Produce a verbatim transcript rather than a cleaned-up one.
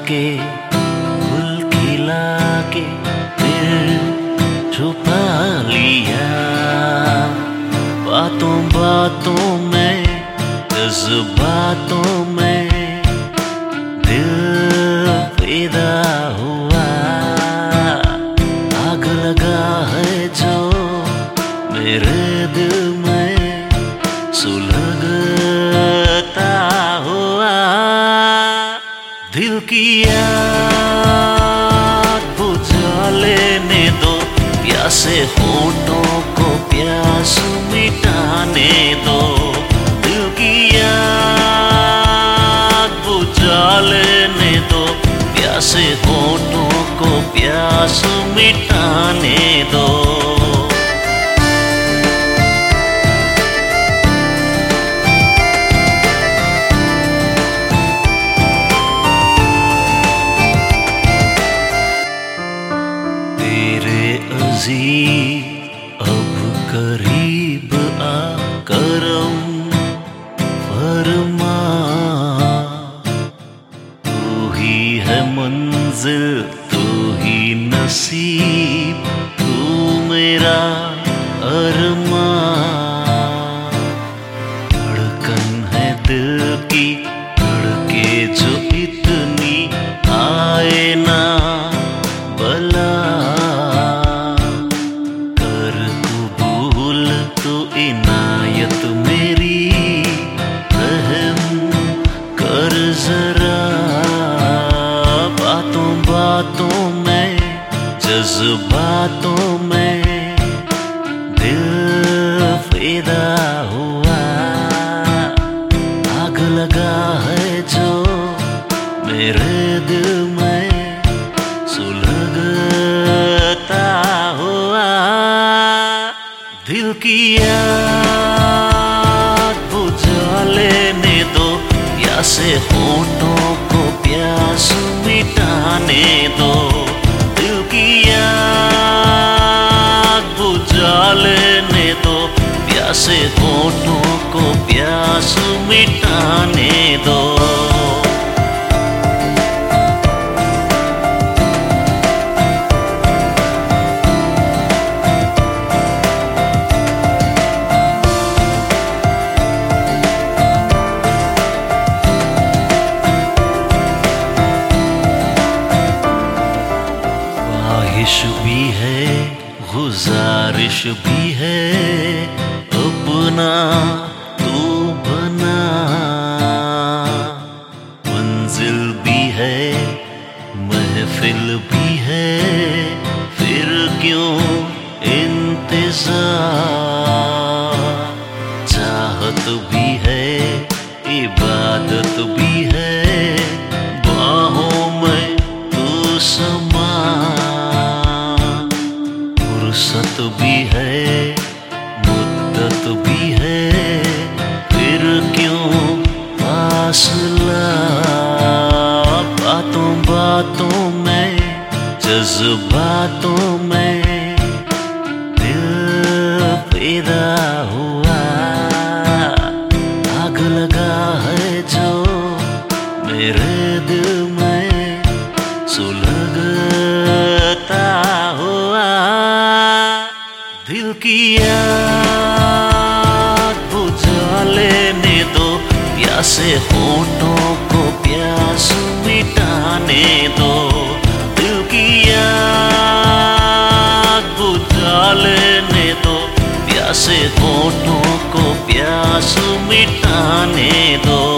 के फूल खिला के फिर छुपा लिया। बातों बातों में जज्बातों में दिल फिदा हुआ। आग लगा है जो मेरे दिल में सुलगता हुआ। दिल की आग बुझा लेने दो, प्यासे होठों को प्यास मिटाने दो। दिल की आग बुझा लेने दो, प्यासे होठों को प्यास मिटाने दो। अब करीब आ करम फरमा, तू ही है मंजिल तू ही नसीब, तू मेरा अरमान। धड़कन है दिल की धड़के जो इतनी आए ना बला। इनायत मेरी रहम कर जरा। बातों बातों में जज्बातों में दिल फिदा हुआ। आग लगा है जो मेरे दिल में सुलगता हुआ। दिल की आग बुझा लेने दो, प्यासे होठों को प्यास मिटाने दो। दिल की आग बुझा लेने दो, प्यासे होठों को प्यास मिटाने दो। ख्वाहिश भी है गुजारिश भी है, अपना तू बना। मंजिल भी है महफिल भी है, फिर क्यों इंतजार। चाहत भी है इबादत भी है, बाहों में तू समा। फुर्सत भी है मुद्दत भी है, फिर क्यों फासला। बातों बातों में जज्बातों में दिल फिदा हुआ। आग लगा है जो मेरे दिल में सुलगता हुआ। दिल की आग बुझा लेने दो, प्यासे होठों को प्यास मिटाने दो। दिल की आग बुझा लेने दो, प्यासे होठों को प्यास मिटाने दो।